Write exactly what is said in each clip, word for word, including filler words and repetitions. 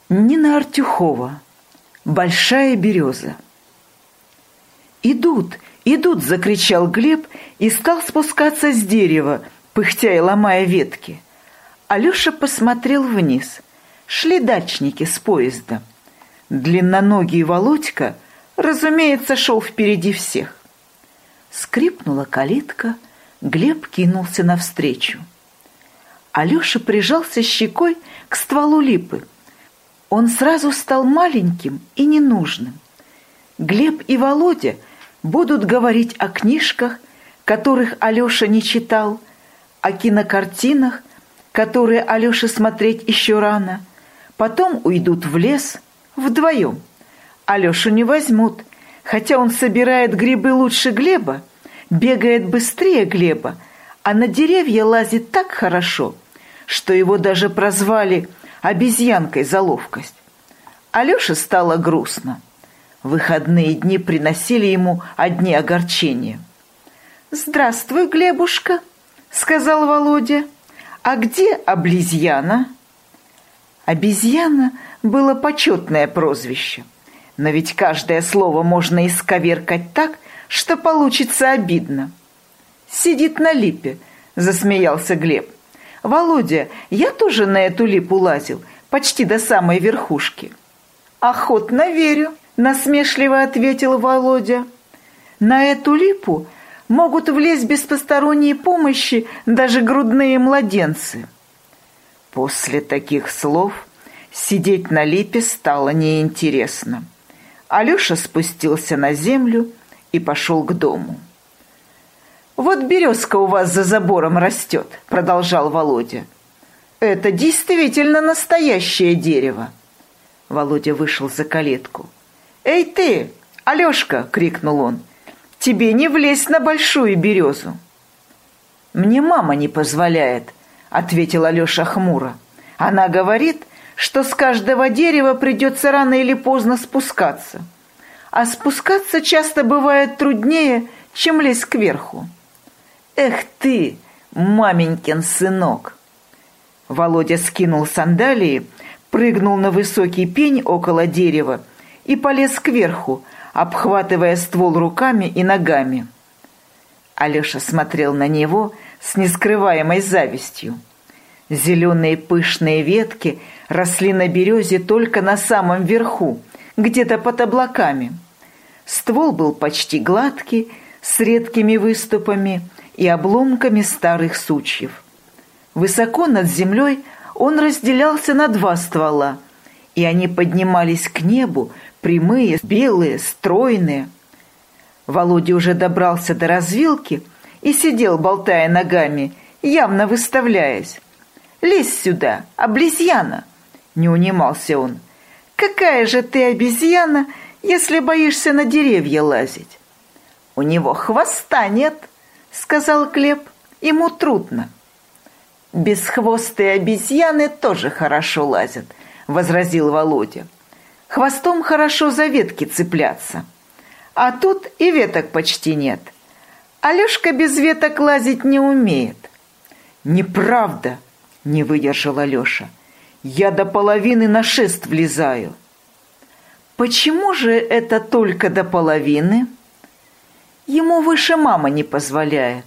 Нина Артюхова. Большая береза. «Идут, идут!» — закричал Глеб и стал спускаться с дерева, пыхтя и ломая ветки. Алеша посмотрел вниз. Шли дачники с поезда. Длинноногий Володька, разумеется, шел впереди всех. Скрипнула калитка, Глеб кинулся навстречу. Алеша прижался щекой к стволу липы. Он сразу стал маленьким и ненужным. Глеб и Володя будут говорить о книжках, которых Алеша не читал, о кинокартинах, которые Алёше смотреть еще рано. Потом уйдут в лес вдвоем. Алешу не возьмут, хотя он собирает грибы лучше Глеба, бегает быстрее Глеба, а на деревья лазит так хорошо, что его даже прозвали обезьянкой за ловкость. Алёше стало грустно. Выходные дни приносили ему одни огорчения. «Здравствуй, Глебушка», — сказал Володя. «А где обезьяна?» Обезьяна было почетное прозвище, но ведь каждое слово можно исковеркать так, что получится обидно. «Сидит на липе», — засмеялся Глеб. «Володя, я тоже на эту липу лазил, почти до самой верхушки». «Охотно верю», — насмешливо ответил Володя. «На эту липу могут влезть без посторонней помощи даже грудные младенцы». После таких слов сидеть на липе стало неинтересно. Алеша спустился на землю и пошел к дому. «Вот березка у вас за забором растет», — продолжал Володя. «Это действительно настоящее дерево». Володя вышел за калитку. «Эй ты, Алешка!» — крикнул он. «Тебе не влезть на большую березу». «Мне мама не позволяет», — ответил Алеша хмуро. «Она говорит, что с каждого дерева придется рано или поздно спускаться. А спускаться часто бывает труднее, чем лезть кверху». «Эх ты, маменькин сынок!» Володя скинул сандалии, прыгнул на высокий пень около дерева и полез кверху, обхватывая ствол руками и ногами. Алеша смотрел на него с нескрываемой завистью. Зеленые пышные ветки росли на березе только на самом верху, где-то под облаками. Ствол был почти гладкий, с редкими выступами и обломками старых сучьев. Высоко над землей он разделялся на два ствола, и они поднимались к небу, прямые, белые, стройные. Володя уже добрался до развилки и сидел, болтая ногами, явно выставляясь. «Лезь сюда, обезьяна!» — не унимался он. «Какая же ты обезьяна, если боишься на деревья лазить?» «У него хвоста нет», — сказал Глеб. «Ему трудно». «Бесхвостые обезьяны тоже хорошо лазят», — возразил Володя. «Хвостом хорошо за ветки цепляться. А тут и веток почти нет. Алешка без веток лазить не умеет». «Неправда», — не выдержал Алеша. «Я до половины на шест влезаю». «Почему же это только до половины?» «Ему выше мама не позволяет».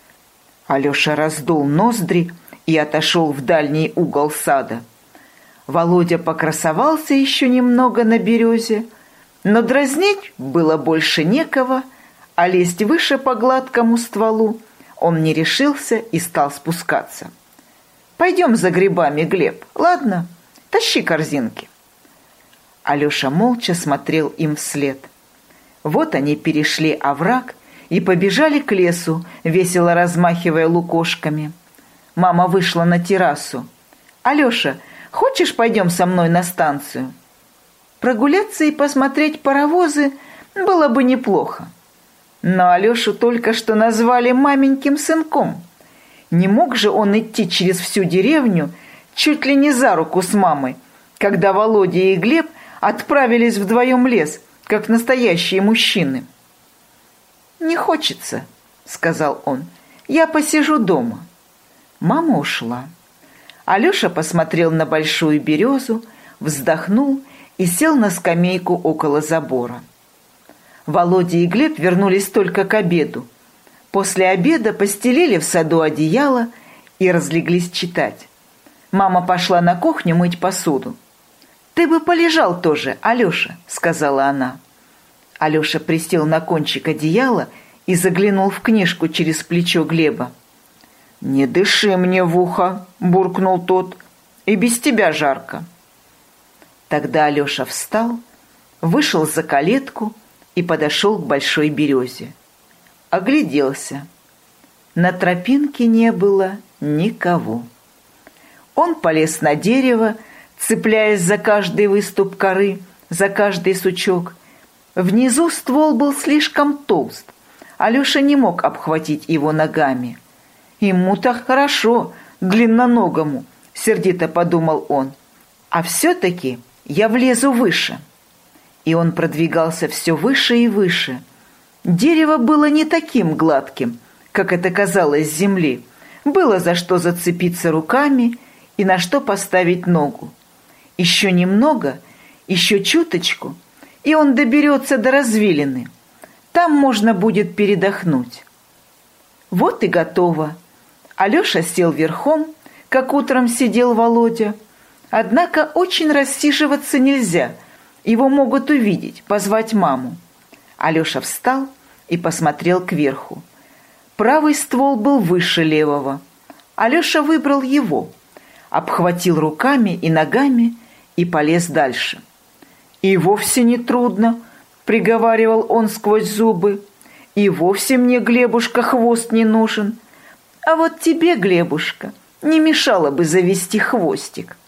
Алеша раздул ноздри и отошел в дальний угол сада. Володя покрасовался еще немного на березе, но дразнить было больше некого, а лезть выше по гладкому стволу он не решился и стал спускаться. «Пойдем за грибами, Глеб, ладно? Тащи корзинки». Алеша молча смотрел им вслед. Вот они перешли овраг и побежали к лесу, весело размахивая лукошками. Мама вышла на террасу. «Алеша, хочешь, пойдем со мной на станцию?» Прогуляться и посмотреть паровозы было бы неплохо. Но Алешу только что назвали маменьким сынком. Не мог же он идти через всю деревню чуть ли не за руку с мамой, когда Володя и Глеб отправились вдвоем в лес, как настоящие мужчины. «Не хочется», — сказал он. «Я посижу дома». Мама ушла. Алеша посмотрел на большую березу, вздохнул и сел на скамейку около забора. Володя и Глеб вернулись только к обеду. После обеда постелили в саду одеяло и разлеглись читать. Мама пошла на кухню мыть посуду. «Ты бы полежал тоже, Алеша», — сказала она. Алеша присел на кончик одеяла и заглянул в книжку через плечо Глеба. «Не дыши мне в ухо», — буркнул тот, — «и без тебя жарко». Тогда Алеша встал, вышел за калитку и подошел к большой березе. Огляделся. На тропинке не было никого. Он полез на дерево, цепляясь за каждый выступ коры, за каждый сучок. Внизу ствол был слишком толст. Алеша не мог обхватить его ногами. «Ему-то хорошо, длинноногому», — сердито подумал он. «А все-таки я влезу выше». И он продвигался все выше и выше. Дерево было не таким гладким, как это казалось с земли. Было за что зацепиться руками и на что поставить ногу. Еще немного, еще чуточку, и он доберется до развилины. Там можно будет передохнуть. Вот и готово. Алеша сел верхом, как утром сидел Володя. Однако очень рассиживаться нельзя. Его могут увидеть, позвать маму. Алеша встал и посмотрел кверху. Правый ствол был выше левого. Алеша выбрал его, обхватил руками и ногами и полез дальше. «И вовсе не трудно», — приговаривал он сквозь зубы. «И вовсе мне, Глебушка, хвост не нужен. А вот тебе, Глебушка, не мешало бы завести хвостик».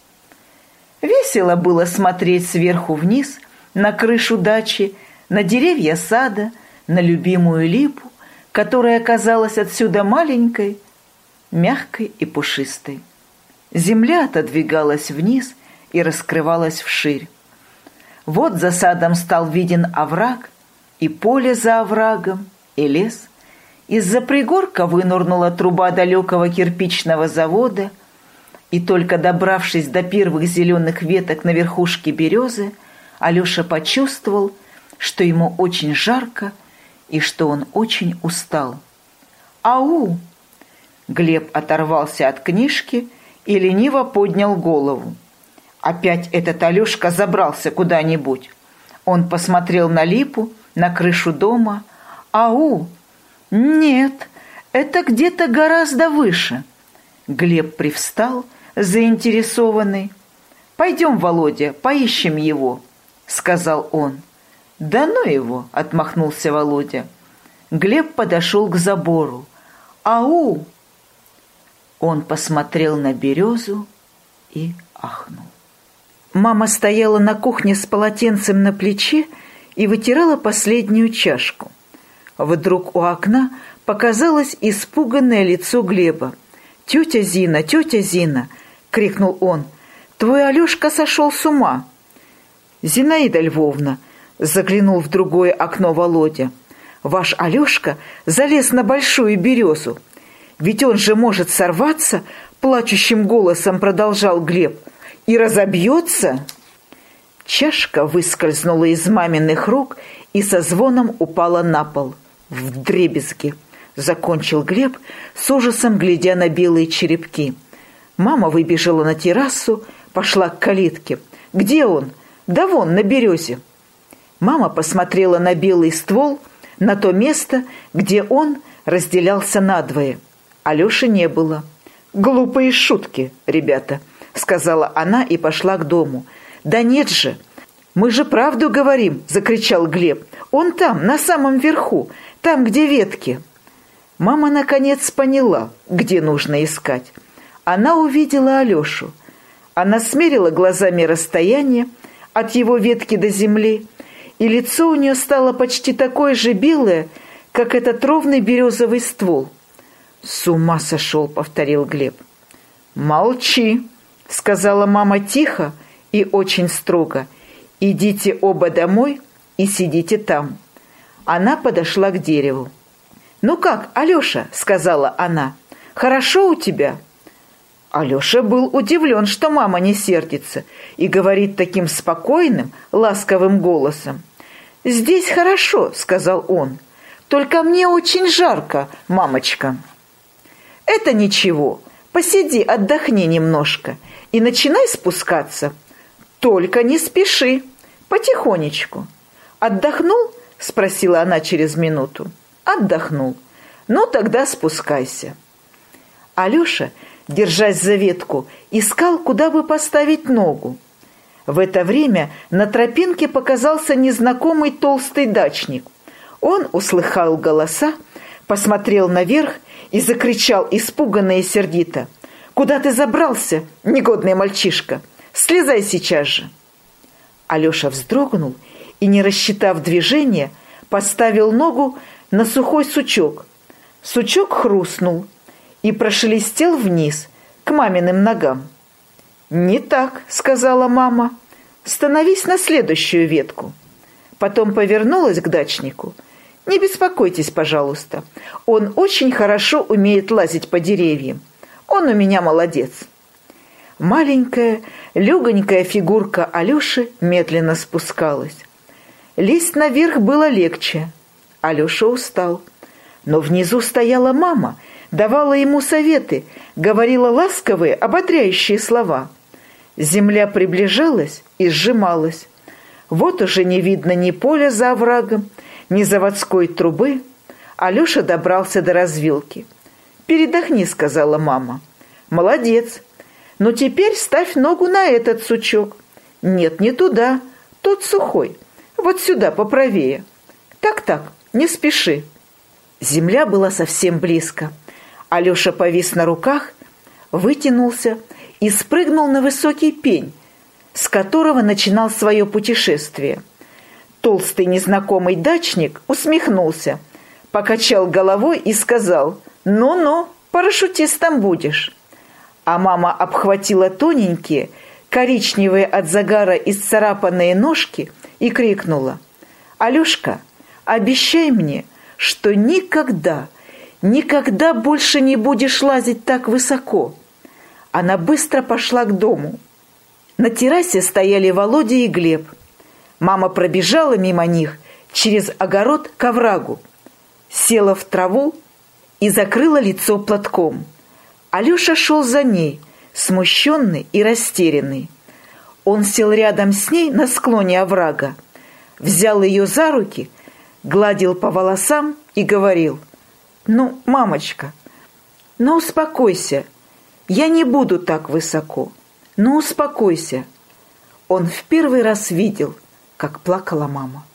Весело было смотреть сверху вниз на крышу дачи, на деревья сада, на любимую липу, которая казалась отсюда маленькой, мягкой и пушистой. Земля отодвигалась вниз и раскрывалась вширь. Вот за садом стал виден овраг, и поле за оврагом, и лес. Из-за пригорка вынурнула труба далекого кирпичного завода, и только добравшись до первых зеленых веток на верхушке березы, Алеша почувствовал, что ему очень жарко и что он очень устал. «Ау!» Глеб оторвался от книжки и лениво поднял голову. Опять этот Алешка забрался куда-нибудь. Он посмотрел на липу, на крышу дома. «Ау! Нет, это где-то гораздо выше». Глеб привстал, заинтересованный. «Пойдем, Володя, поищем его», — сказал он. «Да ну его!» — отмахнулся Володя. Глеб подошел к забору. «Ау!» Он посмотрел на березу и ахнул. Мама стояла на кухне с полотенцем на плече и вытирала последнюю чашку. Вдруг у окна показалось испуганное лицо Глеба. «Тетя Зина, тетя Зина!» — крикнул он. «Твой Алешка сошел с ума!» «Зинаида Львовна!» — заглянул в другое окно Володя. «Ваш Алешка залез на большую березу. Ведь он же может сорваться!» — плачущим голосом продолжал Глеб. «И разобьется!» Чашка выскользнула из маминых рук и со звоном упала на пол. «Вдребезги!» — закончил Глеб, с ужасом глядя на белые черепки. Мама выбежала на террасу, пошла к калитке. «Где он?» «Да вон, на березе». Мама посмотрела на белый ствол, на то место, где он разделялся надвое. Алеши не было. «Глупые шутки, ребята», — сказала она и пошла к дому. «Да нет же! Мы же правду говорим!» — закричал Глеб. «Он там, на самом верху, там, где ветки». Мама наконец поняла, где нужно искать. Она увидела Алешу. Она смерила глазами расстояние от его ветки до земли, и лицо у нее стало почти такое же белое, как этот ровный березовый ствол. «С ума сошел!» — повторил Глеб. «Молчи!» — сказала мама тихо и очень строго. «Идите оба домой и сидите там». Она подошла к дереву. «Ну как, Алеша?» — сказала она. «Хорошо у тебя?» Алеша был удивлен, что мама не сердится, и говорит таким спокойным, ласковым голосом. «Здесь хорошо», — сказал он, — «только мне очень жарко, мамочка». «Это ничего, посиди, отдохни немножко и начинай спускаться. Только не спеши, потихонечку». «Отдохнул?» — спросила она через минуту. «Отдохнул. Ну, тогда спускайся». Алеша, держась за ветку, искал, куда бы поставить ногу. В это время на тропинке показался незнакомый толстый дачник. Он услыхал голоса, посмотрел наверх и закричал испуганно и сердито. «Куда ты забрался, негодный мальчишка? Слезай сейчас же!» Алеша вздрогнул и, не рассчитав движения, поставил ногу на сухой сучок. Сучок хрустнул и прошелестел вниз, к маминым ногам. «Не так», — сказала мама, — «становись на следующую ветку». Потом повернулась к дачнику. «Не беспокойтесь, пожалуйста, он очень хорошо умеет лазить по деревьям. Он у меня молодец». Маленькая, легонькая фигурка Алеши медленно спускалась. Лезть наверх было легче. Алеша устал. Но внизу стояла мама, давала ему советы, говорила ласковые, ободряющие слова. Земля приближалась и сжималась. Вот уже не видно ни поля за оврагом, ни заводской трубы. Алеша добрался до развилки. «Передохни», — сказала мама. «Молодец. Но теперь ставь ногу на этот сучок». «Нет, не туда, тот сухой. Вот сюда, поправее». «Так-так, не спеши». Земля была совсем близко. Алеша повис на руках, вытянулся и спрыгнул на высокий пень, с которого начинал свое путешествие. Толстый незнакомый дачник усмехнулся, покачал головой и сказал: «Ну-ну, парашютистом будешь». А мама обхватила тоненькие, коричневые от загара исцарапанные ножки и крикнула: «Алешка, обещай мне, что никогда, никогда больше не будешь лазить так высоко». Она быстро пошла к дому. На террасе стояли Володя и Глеб. Мама пробежала мимо них через огород к оврагу, села в траву и закрыла лицо платком. Алеша шел за ней, смущенный и растерянный. Он сел рядом с ней на склоне оврага, взял ее за руки, гладил по волосам и говорил: «Ну, мамочка, ну успокойся, я не буду так высоко, ну успокойся». Он в первый раз видел, как плакала мама.